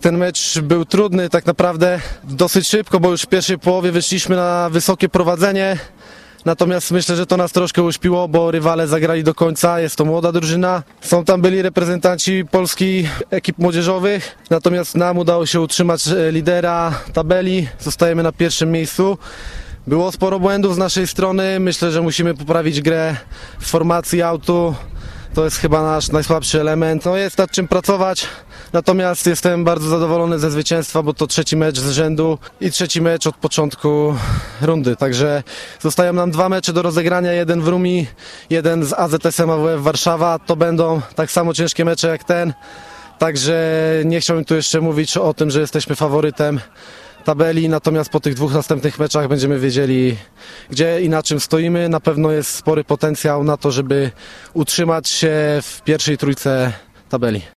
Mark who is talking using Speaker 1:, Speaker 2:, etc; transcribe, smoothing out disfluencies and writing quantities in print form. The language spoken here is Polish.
Speaker 1: Ten mecz był trudny tak naprawdę dosyć szybko, bo już w pierwszej połowie wyszliśmy na wysokie prowadzenie. Natomiast myślę, że to nas troszkę uśpiło, bo rywale zagrali do końca, jest to młoda drużyna. Są tam byli reprezentanci Polski, ekip młodzieżowych, natomiast nam udało się utrzymać lidera tabeli, zostajemy na pierwszym miejscu. Było sporo błędów z naszej strony, myślę, że musimy poprawić grę w formacji autu. To jest chyba nasz najsłabszy element. No jest nad czym pracować, natomiast jestem bardzo zadowolony ze zwycięstwa, bo to trzeci mecz z rzędu i trzeci mecz od początku rundy. Także zostają nam 2 mecze do rozegrania, jeden w Rumi, jeden z AZS-em AWF Warszawa. To będą tak samo ciężkie mecze jak ten, także nie chciałbym tu jeszcze mówić o tym, że jesteśmy faworytem tabeli, natomiast po tych 2 następnych meczach będziemy wiedzieli, gdzie i na czym stoimy. Na pewno jest spory potencjał na to, żeby utrzymać się w pierwszej trójce tabeli.